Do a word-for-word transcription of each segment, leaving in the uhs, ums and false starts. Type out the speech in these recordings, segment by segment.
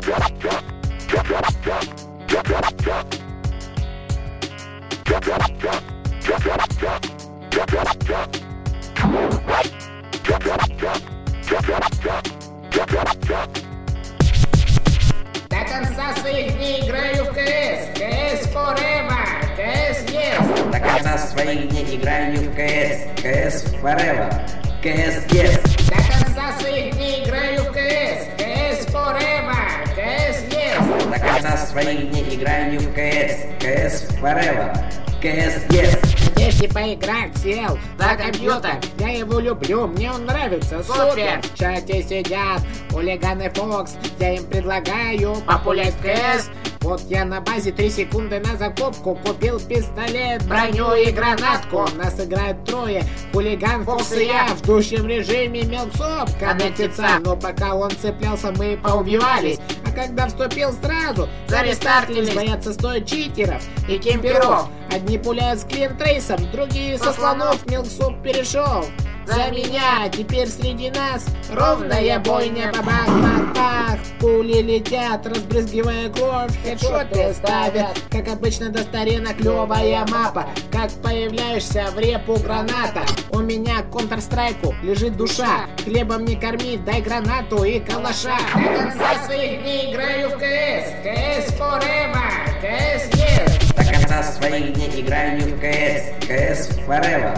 До конца своих дней играю в КС. КС Forever. КС Yes. До конца своих дней играю в КС. КС Forever. КС Yes. До конца своих дней играю в КС. КС Forever. КС Yes. До конца своих дней играю в КС. КС Forever. КС Yes. Если поиграть сел за компьютер, я его люблю, мне он нравится, супер. В чате сидят хулиганы Фокс, я им предлагаю популять в КС. Вот я на базе три секунды на закупку купил пистолет, броню и гранатку. Нас играют трое, хулиган, Фокс и я. В душном режиме Милксоп коннектится, но пока он цеплялся, мы поубивались. А когда вступил сразу, зарестартились. Боятся стоит читеров и кемперов. Одни пуляют с клин-трейсом, другие со слонов. Милксоп перешел за меня, теперь среди нас ровная бойня. Бабах-бах-бах, пули летят, разбрызгивая кровь, хедшоты ставят. Как обычно до старина клевая мапа. Как появляешься в репу граната. У меня к Counter-Strike лежит душа. Хлебом не корми, дай гранату и калаша. До конца своих дней играю в КС. КС Forever. КС Yes. До конца своих дней играю в КС. КС Forever.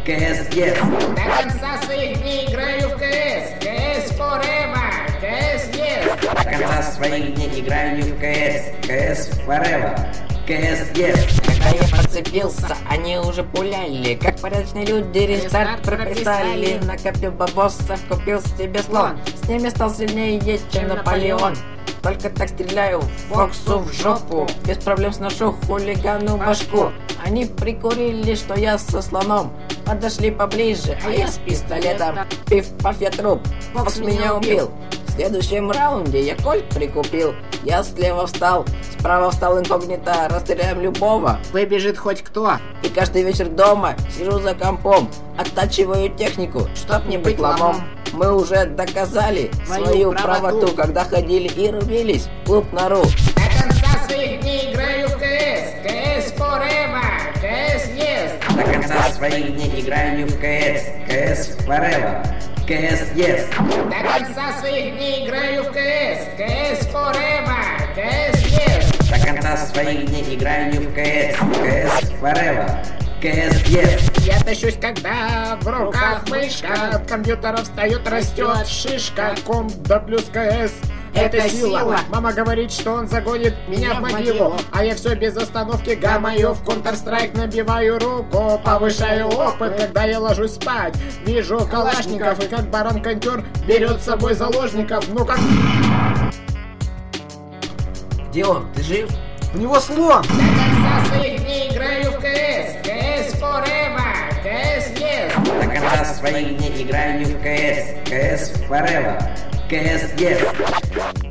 КС Yes. До конца своих дней играю в КС. КС Forever. КС Yes. До конца своих дней играю в КС. КС Forever. КС Yes. Когда я подцепился, они уже пуляли. Как порядочные люди рестарт прописали. Накопил бабосов, купил себе слон. С ними стал сильнее, чем Наполеон. Только так стреляю Фоксу в жопу. Без проблем сношу хулигану башку. Они прикурили, что я со слоном. Подошли поближе, а я с пистолетом. Пиф-паф, я труп, Фокс меня убил. В следующем раунде я кольт прикупил. Я слева встал, справа встал инкогнито. Расстреляем любого. Выбежит хоть кто. И каждый вечер дома сижу за компом. Оттачиваю технику, чтоб не быть ломом. Мы уже доказали Свою свою правоту. правоту, когда ходили и рубились в клуб Нару. До конца своих дней играю в КС. КС Forever. КС Yes. До конца своих дней играю в КС. КС Forever. КС Yes. До конца своих дней играю в КС. КС Forever. КС Yes. До конца своих дней играю в КС. КС Forever. КС Yes. Я тащусь, когда в руках мышка. От компьютера встает, растет шишка. Комп да плюс КС. Это сила. Мама говорит, что он загонит меня в могилу. А я все без остановки гамаю. В Counter-Strike набиваю руку. Повышаю опыт, когда я ложусь спать. Вижу калашников, и как баран-контер берет с собой заложников. Ну как... Где он? Ты жив? У него слон! До конца своих дней играю в КС. КС Forever. КС Yes. До конца своих дней играю в КС. КС Forever. КС Yes.